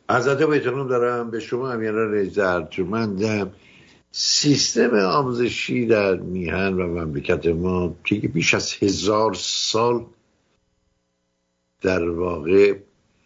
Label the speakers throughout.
Speaker 1: حضرت با احترام دارم به شما امیران رئیس ارجمندم. سیستم آموزشی در میهن و مملکت ما که بیش از 1000 سال در واقع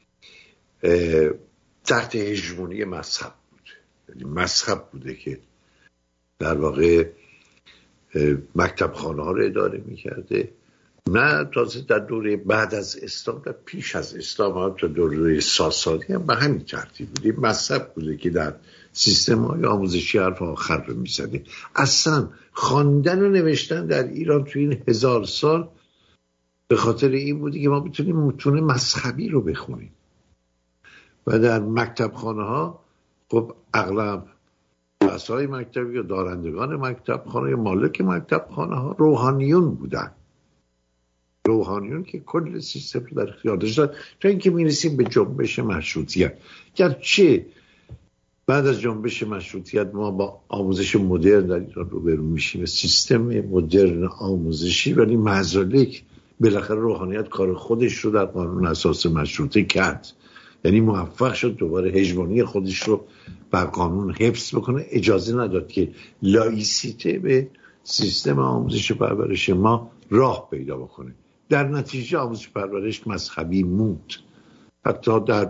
Speaker 1: تحت هژمونی مذهب بود، یعنی مذهب بوده که در واقع مکتب خانه ها رو اداره میکرده. نه تازه در دوره بعد از اسلام، در پیش از اسلام هم تا دوره ساسانی هم به همین ترتیب بوده. مذهب بوده که در سیستم های آموزشی حرف آخر رو میزده. اصلا خواندن و نوشتن در ایران توی این 1000 سال به خاطر این بوده که ما بتونیم متون مذهبی رو بخونیم و در مکتب خانه ها خب اغلب رؤسای مکتبی یا دارندگان مکتب خانه یا مالک مکتب خانه ها روحانیون بودن، روحانیون که کل سیستم رو در اختیار داشتن. تا اینکه میرسیم به جنبش مشروطیت. گرچه بعد از جنبش مشروطیت ما با آموزش مدرن در ایران روبرو میشیم، سیستم مدرن آموزشی، ولی معزالک بالاخره روحانیت کار خودش رو در قانون اساس مشروطه کرد، یعنی موفق شد دوباره هژمونی خودش رو بر قانون حفظ بکنه، اجازه نداد که لایسیته به سیستم آموزش پرورش ما راه پیدا بکنه. در نتیجه آموزش پرورش مذهبی موند. حتی در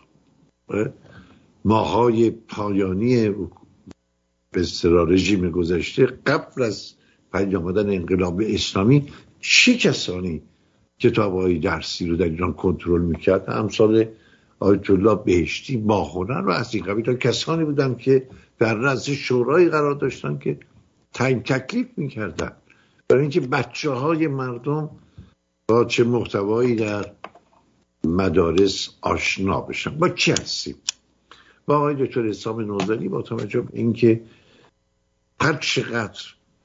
Speaker 1: ماهای پایانی به اصطلاح رژیم گذشته قبل از پیدا آمدن انقلاب اسلامی چه کسانی کتاب‌های درسی رو در ایران کنترل میکرد؟ امثال آیت الله بهشتی، باهنر و از این قبیل کسانی بودن که در رأس شورای قرار داشتن که تعیین تکلیف میکردن برای اینکه بچه‌های مردم با چه محتوایی در مدارس آشنا بشن. با چی هستیم؟ با آقای دکتر اسام نوذری، با توجه به اینکه هر چقدر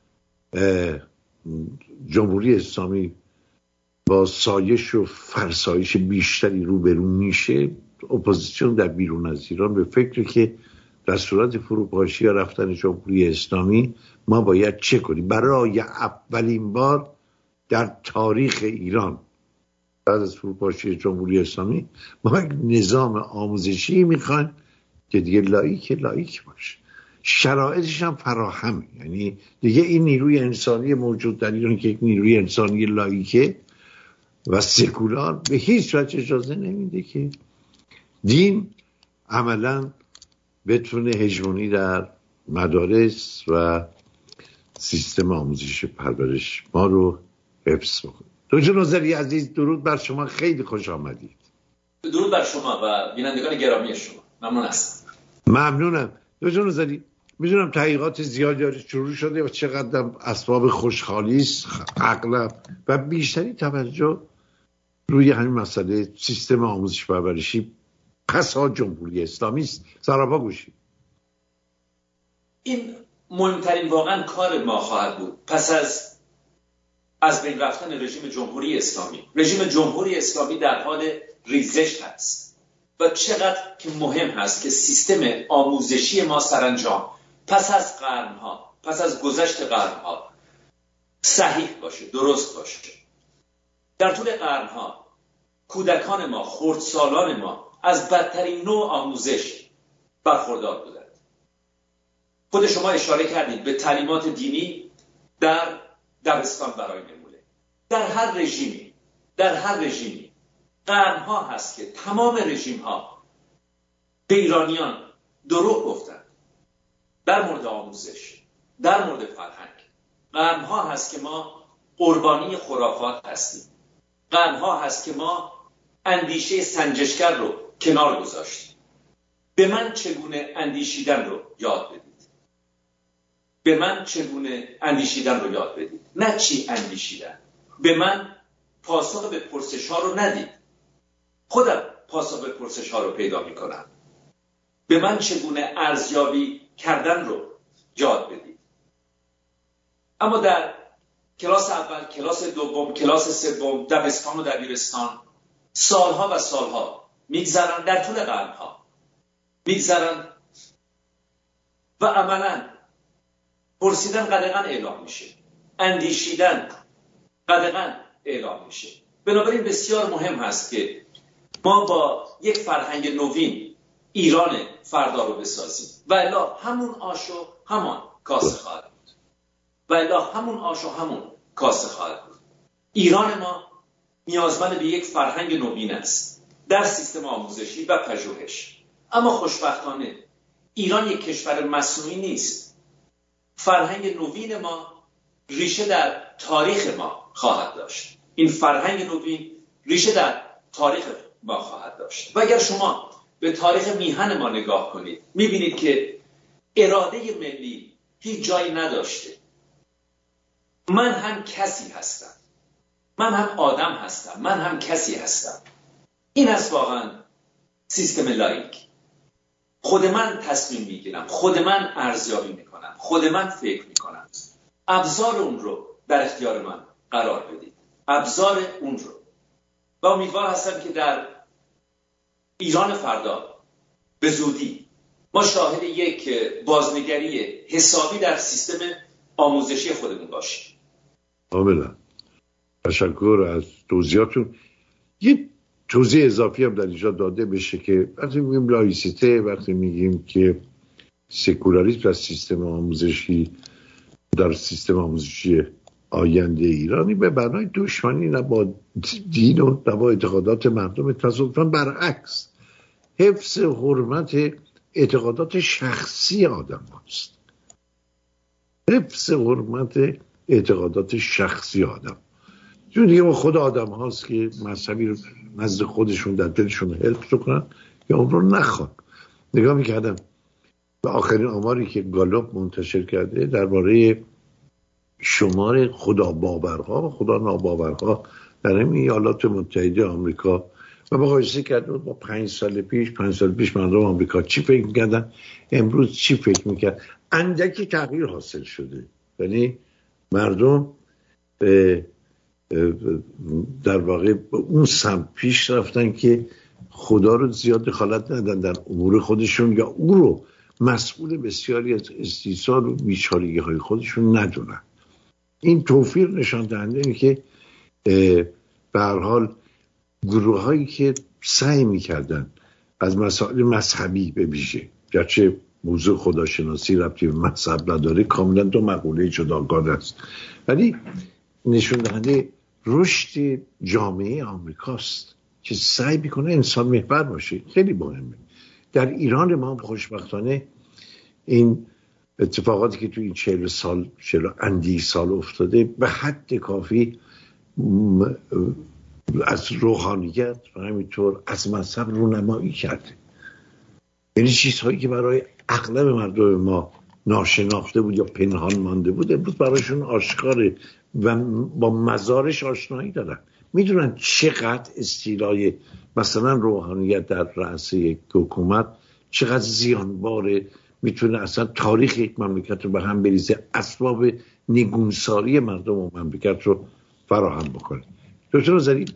Speaker 1: جمهوری اسلامی با سایش و فرسایش بیشتری روبرو میشه، اپوزیسیون در بیرون از ایران به فکر که در صورت فروپاشی یا رفتن جمهوری اسلامی ما باید چه کنیم. برای اولین بار در تاریخ ایران بعد از فروپاشی جمهوری اسلامی ما یک نظام آموزشی میخوایم که دیگه لایک باشه، شرایطش هم فراهمه. یعنی دیگه این نیروی انسانی موجود در ایران که یک نیروی انسانی لایکه و سکولار به هیچ وجه اجازه نمیده که دین عملا بتونه هژمونی در مدارس و سیستم آموزش پرورش ما رو حفظ بکنه. دکتر نوذری عزیز، درود بر شما، خیلی خوش آمدید.
Speaker 2: درود بر شما و بینندگان گرامی شما. ممنون هستم.
Speaker 1: ممنونم. دکتر نوذری، میدونم تحقیقات زیادی شروع شده و چقدر اسباب خوشحالی است، اغلب و بیشتری توجه روی همین مسئله سیستم آموزش پرورشی پس از جمهوری اسلامی است. سراپا گوشی.
Speaker 2: این مهمترین واقعا کار ما خواهد بود پس از بین رفتن رژیم جمهوری اسلامی. رژیم جمهوری اسلامی در حال ریزش هست و چقدر که مهم هست که سیستم آموزشی ما سرانجام پس از قرنها، پس از گذشت قرنها صحیح باشه، درست باشه. در طول قرنها کودکان ما، خردسالان ما از بدترین نوع آموزش برخوردار بودند. خود شما اشاره کردید به تعلیمات دینی در دبستان برای نمونه. در هر رژیمی قرنها هست که تمام رژیم ها به ایرانیان دروغ گفتند در مورد آموزش، در مورد فرهنگ. قرنها هست که ما قربانی خرافات هستیم. قرنها هست که ما اندیشه سنجشگر رو کنار گذاشتیم. به من چگونه اندیشیدن رو یاد بدید. به من چگونه اندیشیدن رو یاد بدید، نه چی اندیشیدن. به من پاسخ به پرسش ها رو ندید، خودم پاسخ به پرسش ها رو پیدا می کنم. به من چگونه ارزیابی کردن رو یاد بدید. اما در کلاس اول، کلاس دوم، کلاس سوم، دبستان و دبیرستان سالها و سالها میگذرن، در طول قرنها میگذرن و عملاً پرسیدن قدغن اعلام میشه، اندیشیدن قدغن اعلام میشه. بنابراین بسیار مهم هست که ما با یک فرهنگ نوین ایران فردا رو بسازیم و الا همون آش و همان کاسه خواهد بود و الا همون آش و همون کاسه خواهد بود. ایران ما نیازمند به یک فرهنگ نوین است در سیستم آموزشی و پژوهش. اما خوشبختانه ایران یک کشور مصنوعی نیست. فرهنگ نوین ما ریشه در تاریخ ما خواهد داشت. این فرهنگ نوین ریشه در تاریخ ما خواهد داشت. و اگر شما به تاریخ میهن ما نگاه کنید میبینید که اراده ملی هیچ جایی نداشته. من هم کسی هستم، من هم آدم هستم، من هم کسی هستم. این است واقعا سیستم لایک. خود من تصمیم میگیرم، خود من ارزیابی میکنم، خود من فکر میکنم. ابزار اون رو در اختیار من قرار بدید، ابزار اون رو. و امیدوار هستم که در ایران فردا به زودی ما شاهد یک بازنگری حسابی در سیستم آموزشی خودمون باشیم.
Speaker 1: کاملا تشکر از توضیحاتون. یه توضیح اضافی هم در اینجا داده بشه که وقتی میگیم لایسیته، وقتی میگیم که سکولاریسم در سیستم آموزشی، در سیستم آموزشی آینده ایرانی به معنای دشمنی نه با دین و نه با اعتقادات مردم، تصادفاً برعکس حفظ حرمت اعتقادات شخصی آدم هاست. حفظ حرمت اعتقادات شخصی آدم، چون دیگه خود آدم هاست که مذهبی رو نزد خودشون در دلشون حفظ کنن یا اون رو نخوان. نگاه میکردم به آخرین آماری که گالوپ منتشر کرده درباره شمار خدا باورها و خدا ناباورها در همین ایالات متحده آمریکا و مقایسه کرده با 5 سال پیش مردم آمریکا چی فکر میکردن، امروز چی فکر میکرد. اندکی تغییر حاصل شده. یعنی مردم در واقع اون سمت پیش رفتن که خدا رو زیاد دخالت ندن در امور خودشون یا او رو مسئول بسیاری از استیصال و بیچارگی های خودشون ندونن. این توفیر نشان دهنده اینه که به هر حال گروه هایی که سعی میکردن از مسائل مذهبی به ویژه، گرچه موضوع خداشناسی ربطی به مذهب نداره، کاملا دو مقوله جداگانه است، ولی نشون دهنده رشد جامعه آمریکاست که سعی میکنه انسان محور باشه. خیلی مهمه. در ایران ما خوشبختانه این اتفاقاتی که تو این 40 اندی سال افتاده به حد کافی از روحانیت و همینطور از مذهب رونمایی کرده. یعنی چیزهایی که برای اغلب مردم ما ناشناخته بود یا پنهان مانده بود امروز برایشون آشکاره و با مزارش آشنایی دارن. میدونن چقدر استیلای مثلا روحانیت در رأس یک حکومت چقدر زیانباره، میتونه اصلا تاریخ یک مملکت رو به هم بریزه، اسباب نگونساری مردم و مملکت رو فراهم بکنه. دکتر نظری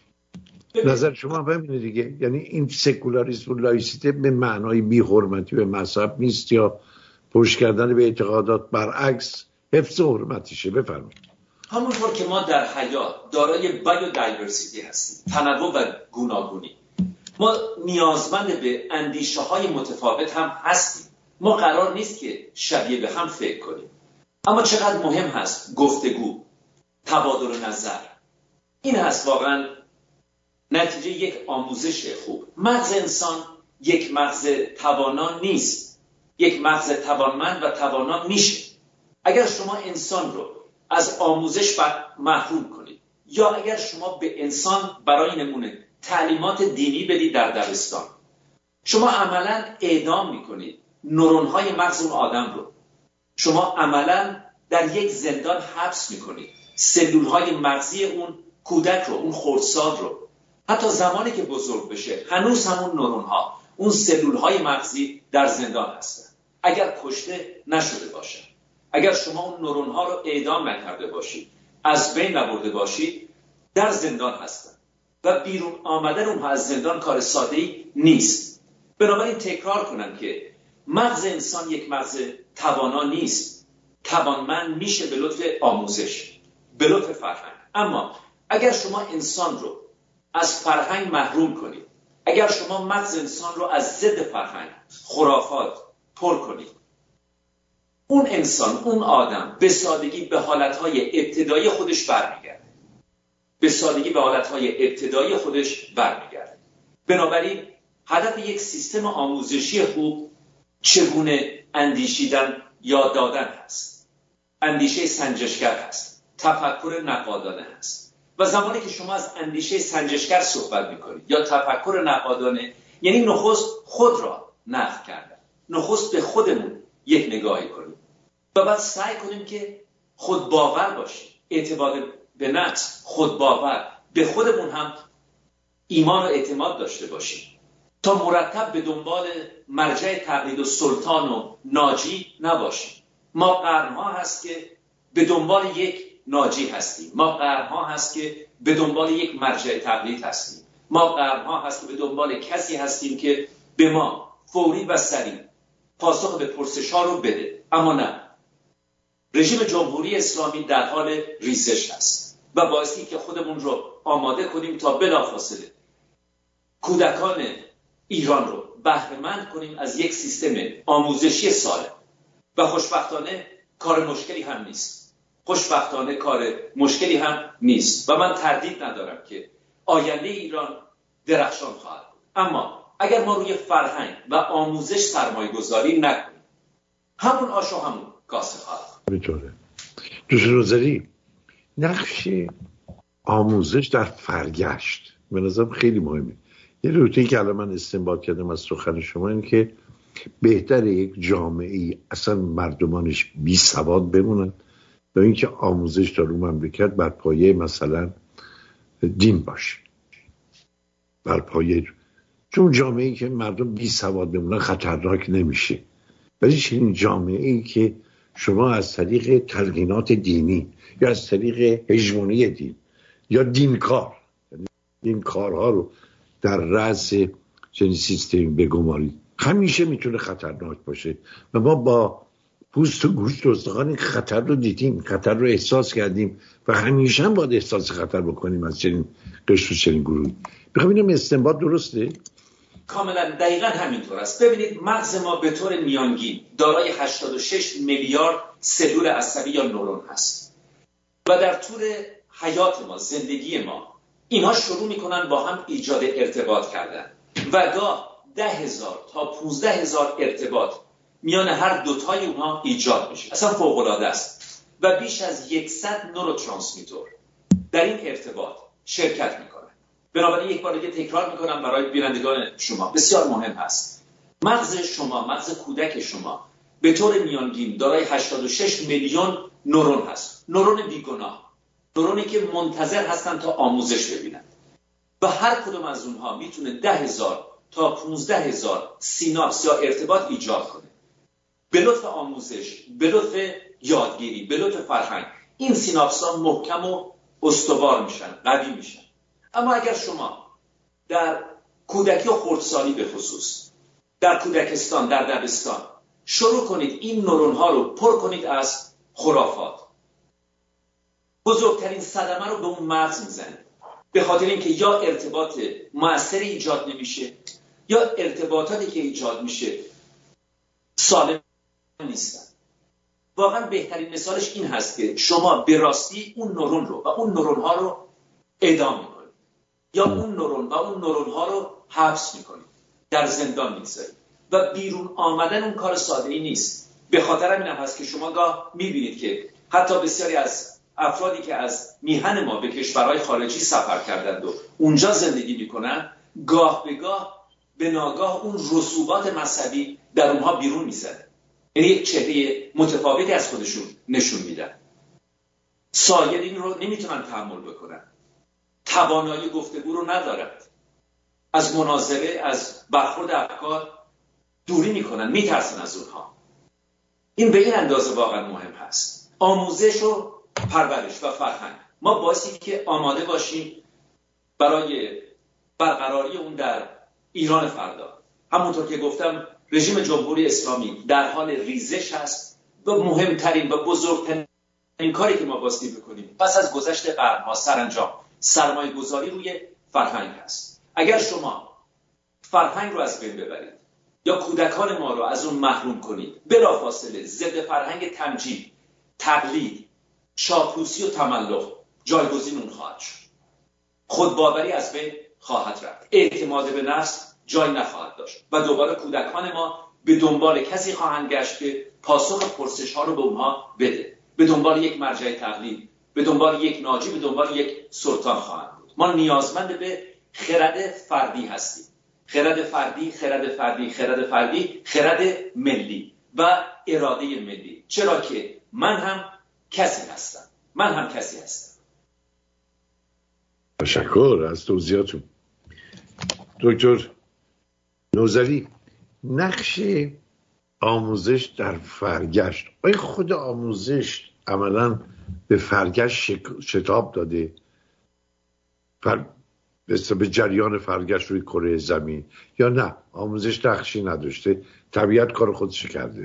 Speaker 1: نظر شما همینه دیگه؟ یعنی این سکولاریسم و لایسیته به معنای بی حرمتی به مذهب نیست یا پشت کردن به اعتقادات، برعکس حفظ حرمتیشه. بفرمایید.
Speaker 2: همونطور که ما در حیات دارای بایودایورسیتی هستیم، تنوع و گوناگونی، ما نیازمند به اندیشه های متفاوت هم هستیم. ما قرار نیست که شبیه به هم فکر کنیم، اما چقدر مهم هست گفتگو، تبادل نظر. این هست واقعا نتیجه یک آموزش خوب. مغز انسان یک مغز توانا نیست، یک مغز توانمند و توانا میشه. اگر شما انسان رو از آموزش محروم کنید یا اگر شما به انسان برای نمونه تعلیمات دینی بدید در دبستان، شما عملا اعدام میکنید نورون‌های مغز اون آدم رو. شما عملا در یک زندان حبس میکنید سلول‌های مغزی اون کودک رو، اون خردسال رو. حتی زمانی که بزرگ بشه هنوز همون نورون‌ها، اون سلول‌های مغزی در زندان هستن اگر کشته نشده باشه. اگر شما اون نورون‌ها رو اعدام نکرده باشید، از بین نبرده باشید، در زندان هستن و بیرون آمدن اونها از زندان کار ساده‌ای نیست. بنابراین تکرار کنم که مغز انسان یک مغز توانا نیست، توانمند میشه به لطف آموزش، به لطف فرهنگ. اما اگر شما انسان رو از فرهنگ محروم کنید اگر شما مغز انسان رو از ضد فرهنگ، خرافات پر کنید، اون انسان، اون آدم به سادگی به حالتهای ابتدایی خودش برمیگرده. به سادگی به حالتهای ابتدایی خودش برمیگرده. بنابراین هدف یک سیستم آموزشی خوب چگونه اندیشیدن، یاد دادن هست، اندیشه سنجشگر هست، تفکر نقادانه هست. و زمانی که شما از اندیشه سنجشگر صحبت میکنید یا تفکر نقادانه، یعنی نخست خود را نقد کردن، نخست به خودمون یک نگاهی کنیم و بعد سعی کنیم که خود باور باشیم، اعتماد به نفس، خود باور، به خودمون هم ایمان و اعتماد داشته باشیم تا مرتب به دنبال مرجع تقلید و سلطان و ناجی نباشیم. ما قرنها هست که به دنبال یک ناجی هستیم، ما قرنها هست که به دنبال یک مرجع تقلید هستیم، ما قرنها هست که به دنبال کسی هستیم که به ما فوری و سریع پاسخ به پرسش‌ها رو بده. اما نه، رژیم جمهوری اسلامی در حال ریزش است و باعثی که خودمون رو آماده کنیم تا بلافاصله کودکان ایران رو بهره‌مند کنیم از یک سیستم آموزشی سالم. و خوشبختانه کار مشکلی هم نیست، خوشبختانه کار مشکلی هم نیست و من تردید ندارم که آینده ایران درخشان خواهد بود. اما اگر ما روی فرهنگ و آموزش سرمایه گذاری نکنیم، همون آش و همون کاسه خواهد.
Speaker 1: بطوره دوست نظری نقش آموزش در فرگشت به نظرم خیلی مهمه. یه نکته که الان من استنباط کردم از سخن شما این که بهتر یک جامعه اصلا مردمانش بی سواد بمونن و اینکه آموزش در اون مملکت بر پایه مثلا دین باشه، بر پایه، چون جامعه‌ای که مردم بی سواد بمونن خطرناک نمیشه. ولی چنین جامعه‌ای که شما از طریق تلقینات دینی یا از طریق هژمونی دین یا دینکار، یعنی این کارها رو در رأس چنین سیستمی بگمارید، همیشه میتونه خطرناک باشه و ما با پوست و گوشت و استخوان این خطر رو دیدیم، خطر رو احساس کردیم و همیشه هم باید احساس خطر بکنیم از چنین قشر و چنین گروهی. بخوام استنباط درسته؟
Speaker 2: کاملا دقیقا همینطور است. ببینید مغز ما به طور میانگین دارای 86 میلیارد سلول عصبی یا نورون هست و در طول حیات ما، زندگی ما، اینها شروع میکنن با هم ایجاد ارتباط کردن و گاه 10,000 تا 15,000 ارتباط میان هر دوتای اونها ایجاد میشه. اصلا فوق‌العاده است و بیش از 100 نوروترانسمیتر در این ارتباط شرکت میکنه. بنابراین یک بار دیگه تکرار میکنم برای بینندگان شما، بسیار مهم هست. مغز شما، مغز کودک شما به طور میانگین دارای 86 میلیون نورون هست. نورون بیگناه، نورونی که منتظر هستن تا آموزش ببینن و هر کدوم از اونها میتونه 10,000 تا 15,000 سیناپس یا ارتباط ایجاد کنه. به لطف آموزش، به لطف یادگیری، به لطف فرهنگ، این سیناپس ها محکم و استوار میشن، قوی میشن. اما اگر شما در کودکی و خردسالی به خصوص در کودکستان، در دبستان شروع کنید این نورون ها رو پر کنید از خرافات، بزرگترین صدمه رو به اون مغز میزنید، به خاطر اینکه یا ارتباط مؤثری ایجاد نمیشه یا ارتباطاتی که ایجاد میشه سالم نیستن. واقعا بهترین مثالش این هست که شما به راستی اون نورون رو و اون نورون ها رو اعدام میکنید یا اون نورون و اون نورون ها رو حبس میکنید، در زندان میگذارید و بیرون آمدن اون کار ساده‌ای نیست. به خاطر همین هم هست که شما گاه میبینید که حتی بسیاری از افرادی که از میهن ما به کشورهای خارجی سفر کردند و اونجا زندگی میکنن، گاه به گاه به ناگاه اون رسوبات مذهبی در اونها بیرون میزنه، یعنی یک چهره متفاوتی از خودشون نشون میدن. سایر این رو نمیتونن تحمل بکنن، توانایی گفتگو رو ندارند، از مناظره، از برخورد افکار دوری میکنن، میترسن از اونها. این به این اندازه واقعا مهم هست. آموزش و پرورش و فرهنگ ما بایستی که آماده باشیم برای برقراری اون در ایران فردا. همونطور که گفتم رژیم جمهوری اسلامی در حال ریزش هست و مهمترین و بزرگترین کاری که ما بایستی بکنیم پس از گذشت قرن‌ها سرانجام سرمایه گذاری روی فرهنگ هست. اگر شما فرهنگ رو از بین ببرید یا کودکان ما رو از اون محروم کنید، بلافاصله ضد فرهنگ تمجید، تقلید، چاپلوسی و تملق جایگزین اون خواهد شد. خودباوری از بین خواهد رفت، اعتماد به نفس جای نخواهد داشت و دوباره کودکان ما به دنبال کسی خواهند گشت که پاسخ پرسش ها رو به اونها بده، به دنبال یک مرجع تقلید، به دنبال یک ناجی، به دنبال یک سلطان خواهند بود. ما نیازمند به خرد فردی هستیم، خرد فردی، خرد فردی، خرد فردی، خرد ملی و اراده ملی. چرا که من هم کسی هستم، من هم کسی هستم.
Speaker 1: تشکر از توضیحاتون. دکتر نوذری، نقش آموزش در فرگشت، آیا خود آموزش عملاً به فرگشت شتاب داده؟ به جریان فرگشت روی کره زمین، یا نه آموزش نقشی نداشته، طبیعت کار خودش کرده؟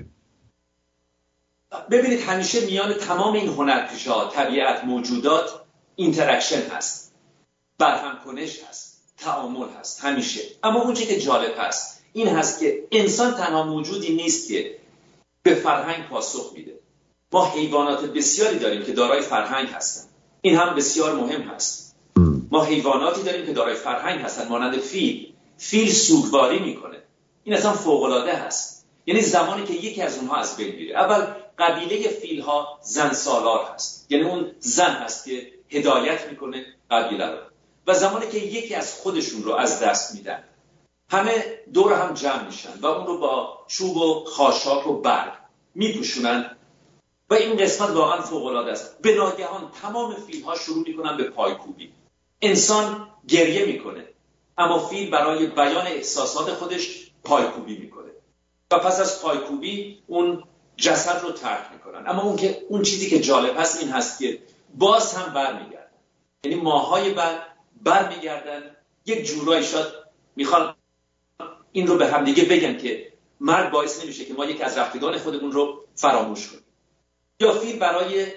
Speaker 2: ببینید همیشه میان تمام این هنرپیشه‌ها، طبیعت، موجودات اینتراکشن هست، برهم کنش هست، تعامل هست همیشه. اما اون چیزی که جالب هست این هست که انسان تنها موجودی نیست که به فرهنگ پاسخ میده. ما حیوانات بسیاری داریم که دارای فرهنگ هستند، این هم بسیار مهم هست. ما حیواناتی داریم که دارای فرهنگ هستند، مانند فیل سوگواری میکنه، این اصلا فوق‌العاده هست. یعنی زمانی که یکی از اونها از بین میره، اول قبیله فیل ها زن سالار هست، یعنی اون زن هست که هدایت میکنه قبیله رو، و زمانی که یکی از خودشون رو از دست میدن همه دور هم جمع میشن و اون رو با چوب و خاشاک و برگ میپوشونن و این قسمت واقعا فوق‌العاده است. به ناگهان تمام فیل ها شروع میکنن به پایکوبی. انسان گریه میکنه اما فیل برای بیان احساسات خودش پایکوبی میکنه و پس از پایکوبی اون جسد رو ترک میکنن. اما اون چیزی که جالب هست این هست که باز هم برمیگردن، یعنی ماهای بعد برمیگردن، یک جورایی شاید میخوان این رو به هم دیگه بگن که مرگ باعث نمیشه که ما یک از رفتگان خودمون رو فراموش کنیم. یا فیل برای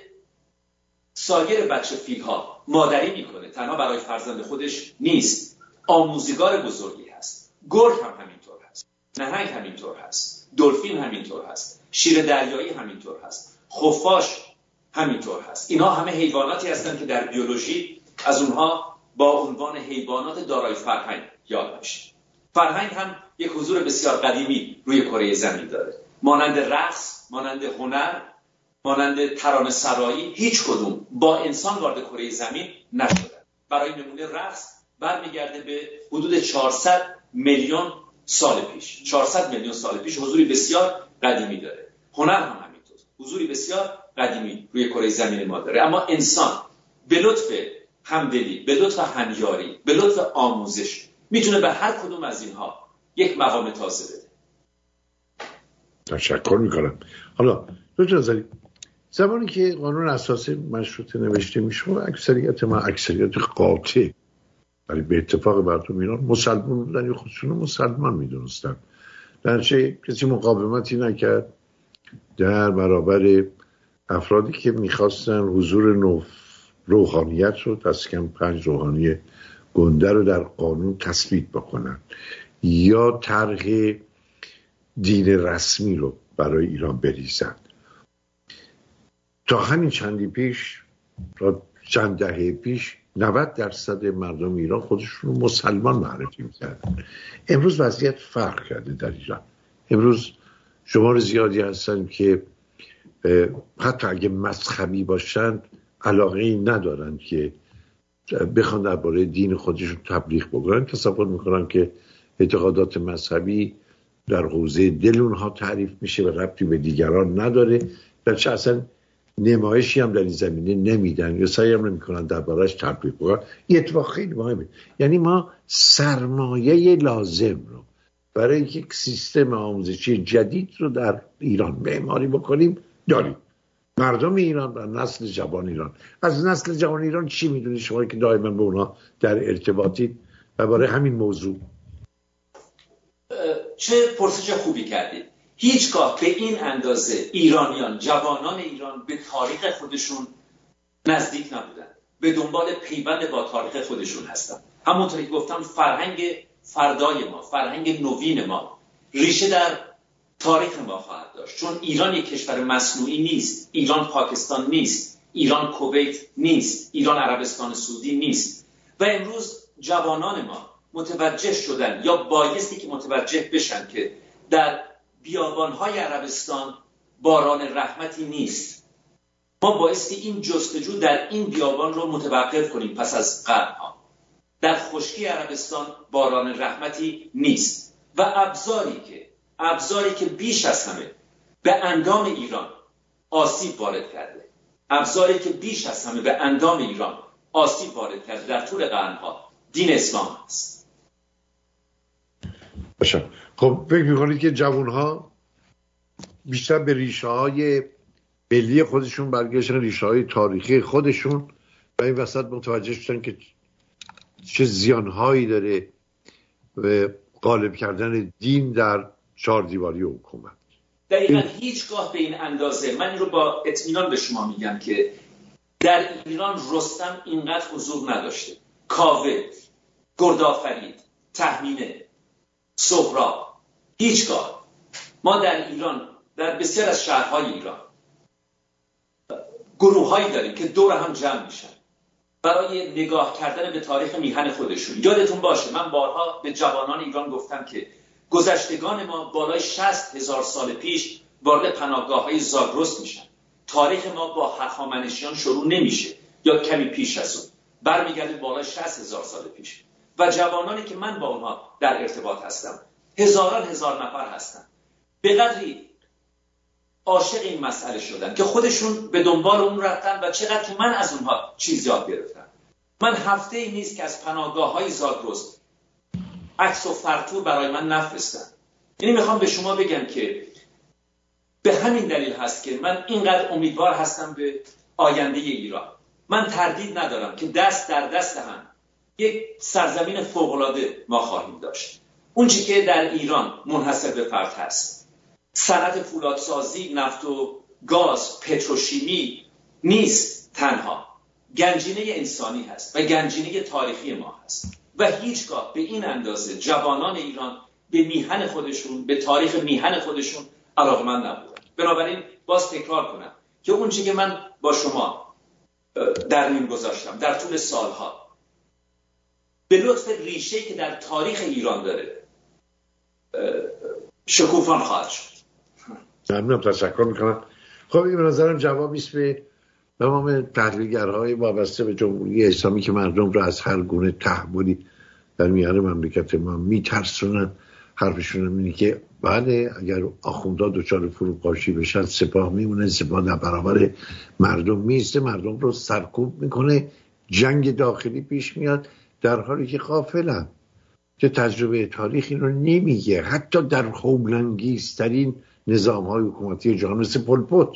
Speaker 2: سایر بچه فیل ها مادری میکنه، تنها برای فرزند خودش نیست، آموزگار بزرگی هست. گرگ هم همینطور هست، نهنگ همینطور هست، دلفین همینطور هست، شیر دریایی همینطور هست، خفاش همینطور هست. اینها همه حیواناتی هستند که در بیولوژی از اونها با عنوان حیوانات دارای فرهنگ یاد میشه. فرهنگ هم یک حضور بسیار قدیمی روی کره زمین داره، مانند رقص، مانند هنر، مانند ترانه سرایی، هیچ کدوم با انسان وارد کره زمین نشدن. برای نمونه رقص برمیگرده به حدود 400 میلیون سال پیش. 400 میلیون سال پیش حضوری بسیار قدیمی داره. هنر هم همینطور حضوری بسیار قدیمی روی کره زمین ما داره. اما انسان به لطف همدلی، به لطف همیاری، به لطف آموزش میتونه به هر کدوم از اینها یک مقام تازه بده.
Speaker 1: تشکر میکنم. حالا دکتر نوذری، زمانی که قانون اساسی مشروطه نوشته میشه اکثریت قاطع، ولی به اتفاق مردم ایران مسلمان بودن یا خودشون مسلمان میدونستن، درنچه کسی مقاومتی نکرد در برابر افرادی که میخواستن حضور روحانیت رو، دست کم 5 روحانی گنده رو در قانون تثبیت بکنن یا طرح دین رسمی رو برای ایران بریزن. تا همین چند دهه پیش 90% مردم ایران خودشون رو مسلمان معرفی می‌کردن. امروز وضعیت فرق کرده در ایران. امروز شمار زیادی هستن که حتی اگه مذهبی باشن علاقه ای ندارن که بخوان درباره دین خودشون تبلیغ بکنن. تصور میکنن که اعتقادات مذهبی در حوزه دل اونها تعریف میشه و ربطی به دیگران نداره، بلکه اصلا نمایشی هم در این زمینه نمیدن یا سعی هم نمیکنن درباره‌اش تبلیغ بکنن. این اتفاق خیلی مهمه. یعنی ما سرمایه لازم رو برای یک سیستم آموزشی جدید رو در ایران معماری بکنیم داریم. مردم ایران و نسل جوان ایران. از نسل جوان ایران چی میدونید شما که دائما با اونا در ارتباطید و برای همین موضوع؟
Speaker 2: چه پرسش خوبی کردید. هیچگاه به این اندازه ایرانیان، جوانان ایران به تاریخ خودشون نزدیک نبودن، به دنبال پیوند با تاریخ خودشون هستن. همونطوری که گفتم فرهنگ فردای ما، فرهنگ نوین ما ریشه در تاریخ ما خواهد داشت. چون ایران یک کشور مصنوعی نیست، ایران پاکستان نیست، ایران کویت نیست، ایران عربستان سعودی نیست. و امروز جوانان ما متوجه شدن یا بایستی که متوجه بشن که در بیابانهای عربستان باران رحمتی نیست. ما بایستی این جستجو در این بیابان رو متوقف کنیم. پس از قرنها در خشکی عربستان باران رحمتی نیست و ابزاری که بیش از همه به اندام ایران آسیب وارد کرده، ابزاری که بیش از همه به اندام ایران آسیب وارد کرده در طول قرنها، دین اسلام است.
Speaker 1: باشه. خب فکر می‌کنید که جوانها بیشتر به ریشه‌های ملی خودشون برگشتن، ریشه‌های تاریخی خودشون، و این وسط متوجه شدن که چه زیانهایی داره و غالب کردن دین در چهار دیواری حکومت؟
Speaker 2: دقیقا هیچگاه به این اندازه، من این رو با اطمینان به شما میگم که در ایران رستم اینقدر حضور نداشته. کاوه، گردآفرید، تهمینه، سهراب، هیچگاه. ما در ایران در بسیار از شهرهای ایران گروه‌هایی داریم که دور هم جمع میشن برای نگاه کردن به تاریخ میهن خودشون. یادتون باشه من بارها به جوانان ایران گفتم که گذشتگان ما بالای 60,000 سال پیش وارد پناهگاه‌های زاگرس میشن. تاریخ ما با هخامنشیان شروع نمیشه یا کمی پیش از اون، برمیگرده بالای 60,000 سال پیش. و جوانانی که من با اونها در ارتباط هستم، هزار نفر هستن، به قدری عاشق این مسئله شدن که خودشون به دنبال اون رفتن و چقدر که من از اونها چیز یاد گرفتم. من هفته‌ای نیست که از پناهگاه‌های زاگرس عکس و فرتور برای من نفرستن. یعنی میخوام به شما بگم که به همین دلیل هست که من اینقدر امیدوار هستم به آینده ایران. من تردید ندارم که دست در دست هم یک سرزمین فوق‌العاده ما خواهیم داشت. اون چیزی که در ایران منحصر به فرد هست، صنعت فولادسازی، نفت و گاز، پتروشیمی نیست تنها، گنجینه انسانی هست و گنجینه تاریخی ما هست و هیچگاه به این اندازه جوانان ایران به میهن خودشون، به تاریخ میهن خودشون علاقه‌مند نبودن. بنابراین باز تکرار کنم که اون چیزی که من با شما در میون گذاشتم در طول سالها به لطف ریشه‌ای که در تاریخ ایران داره شکوفان خواهد شد.
Speaker 1: ممنونم، تشکر میکنم. خب این به نظرم جوابی است به تمام تحلیلگرهای وابسته به جمهوری اسلامی که مردم رو از هر گونه تحولی در میان مملکت ما میترسونن. حرفشون اینه که بله اگر آخوندها دچار فروپاشی بشن سپاه میمونه، سپاه در برابر مردم میسته، مردم رو سرکوب میکنه، جنگ داخلی پیش میاد، در حالی که غافلن که تجربه تاریخی رو نمیگه. حتی در هولنگیزترین نظام‌های حکومتی جهان مثل پل پوت،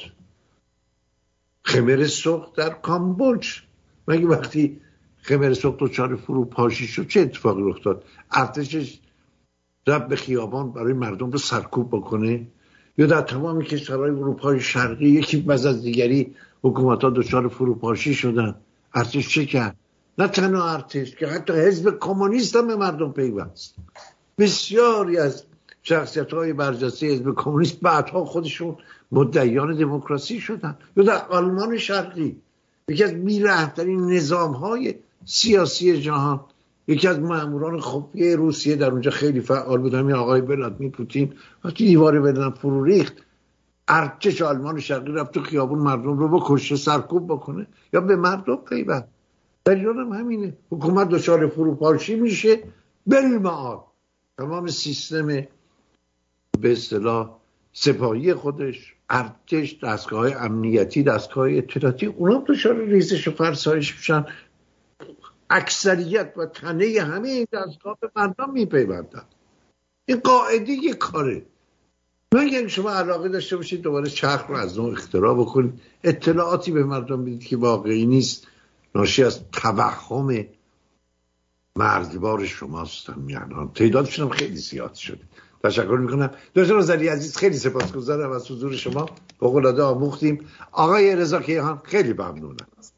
Speaker 1: خمر سرخ در کامبوج، مگه وقتی خمر سرخ دچار فروپاشی شد چه اتفاقی رخ داد؟ ارتشش رفت به خیابان برای مردم رو سرکوب بکنه؟ یا در تمام کشورهای اروپای شرقی یکی بعد از دیگری حکومت‌ها دچار فروپاشی شدن، ارتش چه کرد؟ نه تنها ارتش که حتی حزب کمونیست هم به مردم پیوست. بسیاری از شخصیت‌های برجسته حزب کمونیست بعدها خودشون مدعیان دموکراسی شدن. یا در آلمان شرقی یکی از بی‌رحم‌ترین نظام‌های سیاسی جهان، یکی از ماموران خفیه روسیه در اونجا خیلی فعال بود، همین آقای ولادیمیر پوتین، وقتی دیوار برلین فرو ریخت ارتش آلمان شرقی رفت تو خیابون مردم رو بکشه، سرکوب بکنه یا به مردم پیوست. در ایران هم همینه، حکومت دچار فروپاشی میشه، بالمعاد تمام سیستم به اصطلاح سپاهی خودش، ارتش، دستگاه امنیتی، دستگاه اطلاعاتی، اونا دچار ریزش و فرسایش میشن. اکثریت و تنه همه این دستگاه به مردم میپیوندن. این قاعده یک کاره. مگر شما علاقه داشته باشید دوباره چرخ رو از نوع اختراع بکنید، اطلاعاتی به مردم بدید که واقعی نیست، ناشی از توهم مرزبار شماست. میانم تعدادشون هم خیلی زیاد شده. تشکر میکنم دکتر آذری عزیز، خیلی سپاسگزارم از حضور شما، فوق‌العاده آموختیم. آقای رضا کیهان خیلی ممنونم.